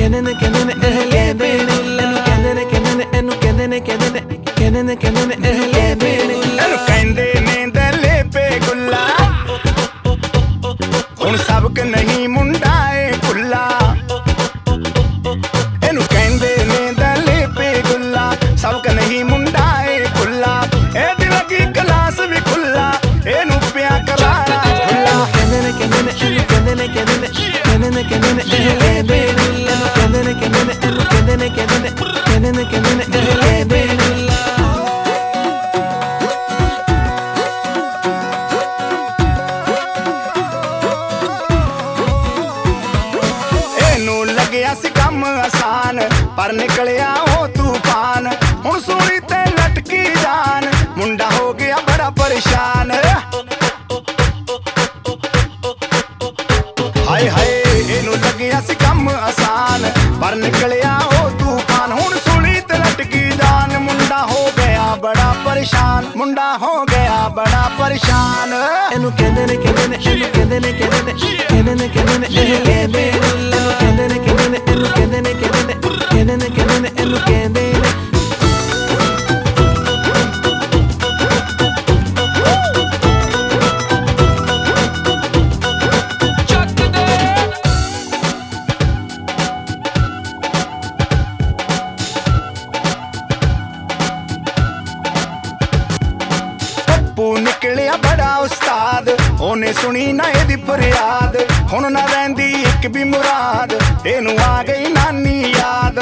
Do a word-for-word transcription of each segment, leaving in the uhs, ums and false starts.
ਕਹਿੰਦੇ ਨੇ ਕਹਿੰਦੇ ਨੇ ਅਹਲੇ ਬੇਗੁੱਲਾ ਇਹਨੂੰ ਕਹਿੰਦੇ ਨੇ ਕਹਿੰਦੇ ਨੇ ਇਹਨੂੰ ਕਹਿੰਦੇ ਨੇ ਕਹਿੰਦੇ ਨੇ ਕਹਿੰਦੇ ਨੇ ਕਹਿੰਦੇ ਨੇ ਅਹਲੇ ਬੇਗੁੱਲਾ ਇਹਨੂੰ ਕਹਿੰਦੇ ਨੇ ਦਲੇ ਬੇਗੁੱਲਾ ਹੁਣ ਸਬਕ ਨਹੀਂ ਮੁੰਡਾ ਏ ਕੁੱਲਾ ਇਹਨੂੰ ਕਹਿੰਦੇ ਨੇ ਦਲੇ ਬੇਗੁੱਲਾ ਸਬਕ ਨਹੀਂ ਮੁੰਡਾ ਏ ਕੁੱਲਾ ਇਹਦੀ ਲੱਗੀ ਕਲਾਸ ਵੀ ਖੁੱਲਾ ਇਹਨੂੰ ਪਿਆ ਕਰਾਰਾ ਖੁੱਲਾ ਕਹਿੰਦੇ ਨੇ ਕਹਿੰਦੇ ਨੇ ਇਹਨੂੰ ਕਹਿੰਦੇ ਨੇ ਕਹਿੰਦੇ ਨੇ ਕਹਿੰਦੇ ਨੇ ਕਹਿੰਦੇ ਨੇ ਅਹਲੇ ਬੇਗੁੱਲਾ ਕਹਿੰਦੇ ਨੇ ਕਹਿੰਦੇ ਨੇ ਇਹਨੂੰ ਕਹਿੰਦੇ ਨੇ ਕਹਿੰਦੇ ਨੇ ਕਹਿੰਦੇ ਨੇ ਕਹਿੰਦੇ ਨੇ ਅਹਲੇ ਬੇਗੁੱਲਾ ਇਹਨੂੰ ਲੱਗਿਆ ਸੀ ਕੰਮ ਆਸਾਨ ਪਰ ਨਿਕਲਿਆ ਉਹ ਤੂਫਾਨ ਹੁਣ ਸੂਲੀ ਤੇ ਲਟਕੀ ਜਾਨ ਮੁੰਡਾ ਹੋ ਗਿਆ ਬੜਾ ਪਰੇਸ਼ਾਨ ਹਾਏ ਹਾਏ ਇਹਨੂੰ ਲੱਗਿਆ ਸੀ ਕੰਮ ਆਸਾਨ ਪਰ ਨਿਕਲਿਆ ਉਹ ਤੂਫਾਨ ਹੁਣ ਸੂਲੀ ਤੇ ਲਟਕੀ ਜਾਨ ਮੁੰਡਾ ਹੋ ਗਿਆ ਬੜਾ ਪਰੇਸ਼ਾਨ ਮੁੰਡਾ ਹੋ ਗਿਆ ਬੜਾ ਪਰੇਸ਼ਾਨ ਇਹਨੂੰ ਕਹਿੰਦੇ ਨੇ ਕਹਿੰਦੇ ਨੇ ਇਹਨੂੰ ਕਹਿੰਦੇ ਨੇ ਕਹਿੰਦੇ ਨੇ ਕਹਿੰਦੇ ਨੇ ਕਹਿੰਦੇ ਨੇ ਅਹਲੇ ਬੇਗੁੱਲਾ ਇਹਨੂੰ ਕਹਿੰਦੇ ਨੇ ਕਹਿੰਦੇ ਨੇ ਇਹਨੂੰ ਕਹਿੰਦੇ ਨੇ ਕਹਿੰਦੇ ਨੇ ਕਹਿੰਦੇ ਨੇ ਕਹਿੰਦੇ ਨੇ ਇਹਨੂੰ ਕਹਿੰਦੇ ਨੇ ਪੱਪੂ ਨਿਕਲਿਆ ਬੜਾ ਉਸਤਾਦ ਉਹਨੇ ਸੁਣੀ ਨਾ ਇਹਦੀ ਫਰਿਆਦ ਹੁਣ ਨਾ ਰਹਿੰਦੀ ਇੱਕ ਵੀ ਮੁਰਾਦ ਇਹਨੂੰ ਆ ਗਈ ਨਾਨੀ ਯਾਦ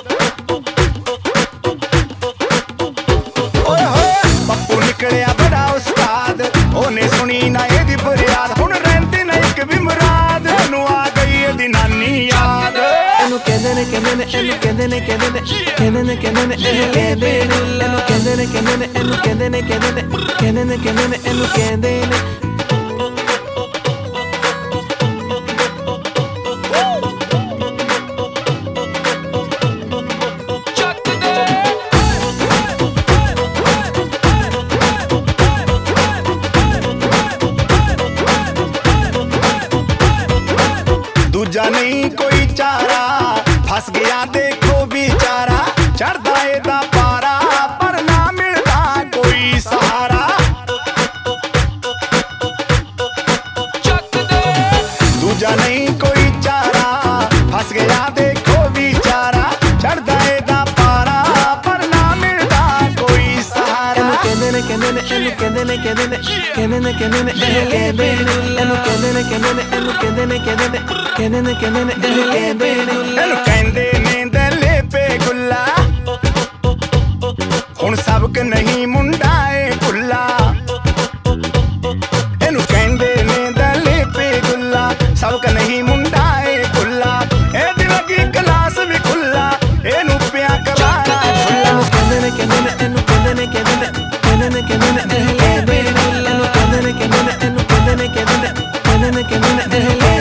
ਓਏ ਹੋਏ ਪੱਪੂ ਨਿਕਲਿਆ ਬੜਾ ਉਸਤਾਦ ਉਹਨੇ ਸੁਣੀ ਨਾ ਇਹਦੀ ਫਰਿਆਦ ਹੁਣ ਰਹਿੰਦੀ ਨਾ ਇੱਕ ਵੀ ਮੁਰਾਦ ਇਹਨੂੰ ਆ ਗਈ ਇਹਦੀ ਨਾਨੀ ਯਾਦ ਇਹਨੂੰ ਕਹਿੰਦੇ ਨੇ ਕਹਿੰਦੇ ਨੇ ਇਹਨੂੰ ਕਹਿੰਦੇ ਨੇ ਕਹਿੰਦੇ ਨੇ ਕਹਿੰਦੇ ਨੇ ਕਹਿੰਦੇ ਨੇ ਅਹਲੇ ਬੇਗੁੱਲਾ ਇਹਨੂੰ ਕਹਿੰਦੇ ਨੇ ਕਹਿੰਦੇ ਨੇ ਇਹਨੂੰ ਕਹਿੰਦੇ ਨੇ ਕਹਿੰਦੇ ਨੇ ਕਹਿੰਦੇ ਨੇ ਕਹਿੰਦੇ ਨੇ ਇਹਨੂੰ ਕਹਿੰਦੇ ਨੇ ਦੂਜਾ ਨਹੀਂ ਕੋਈ ਚਾਰਾ ਫਸ ਗਿਆ ਦੇਖੋ ਵਿਚਾਰਾ ਚੜਦਾ ਇਹਦਾ ਪਾਰਾ ਪਰ ਨਾ ਮਿਲਦਾ ਕੋਈ ਸਹਾਰਾ ਦੂਜਾ ਨਹੀਂ ਕੋਈ ਚਾਰਾ ਫਸ ਗਿਆ ਦੇਖੋ ਵਿਚਾਰਾ ਚੜਦਾ ਇਹਦਾ ਪਾਰਾ ਪਰ ਨਾ ਮਿਲਦਾ ਕੋਈ ਸਹਾਰਾ ਇਹਨੂੰ ਕਹਿੰਦੇ ਨੇ ਕਹਿੰਦੇ ਨੇ ਇਹਨੂੰ ਕਹਿੰਦੇ ਨੇ ਕਹਿੰਦੇ ਨੇ ਕਹਿੰਦੇ ਨੇ ਕਹਿੰਦੇ ਨੇ ਅਹਲੇ ਬੇਗੁੱਲਾ ਇਹਨੂੰ ਕਹਿੰਦੇ ਨੇ ਕਹਿੰਦੇ ਨੇ ਇਹਨੂੰ ਕਹਿੰਦੇ ਨੇ ਕਹਿੰਦੇ ਨੇ ਕਹਿੰਦੇ ਨੇ ਕਹਿੰਦੇ ਨੇ ਅਹਲੇ ਬੇਗੁੱਲਾ ਇਹਨੂੰ ਕਹਿੰਦੇ ਨੇ ਦਲੇ ਬੇਗੁੱਲਾ ਹੁਣ ਸਬਕ ਨਹੀਂ ਮੁੰਡਾ ਏ ਕੁੱਲਾ ਇਹਨੂੰ ਕਹਿੰਦੇ ਨੇ ਦਲੇ ਬੇਗੁੱਲਾ ਸਬਕ ਨਹੀਂ ਮੁੰਡਾ ਏ ਕੁੱਲਾ ਇਹਦੀ ਲੱਗੀ ਕਲਾਸ ਵੀ ਖੁੱਲਾ ਇਹਨੂੰ ਪਿਆ ਕਰਾਰਾ ਖੁੱਲਾ ਕਹਿੰਦੇ ਨੇ ਕਹਿੰਦੇ ਨੇ ਇਹਨੂੰ ਕਹਿੰਦੇ ਨੇ ਕਹਿੰਦੇ ਨੇ ਕਹਿੰਦੇ ਨੇ ਕਹਿੰਦੇ ਨੇ ਅਹਲੇ ਬੇਗੁੱਲਾ ਇਹਨੂੰ ਕਹਿੰਦੇ ਨੇ ਕਹਿੰਦੇ ਨੇ ਇਹਨੂੰ ਕਹਿੰਦੇ ਨੇ ਕਹਿੰਦੇ ਨੇ ਕਹਿੰਦੇ ਨੇ ਕਹਿੰਦੇ ਨੇ ਅਹਲੇ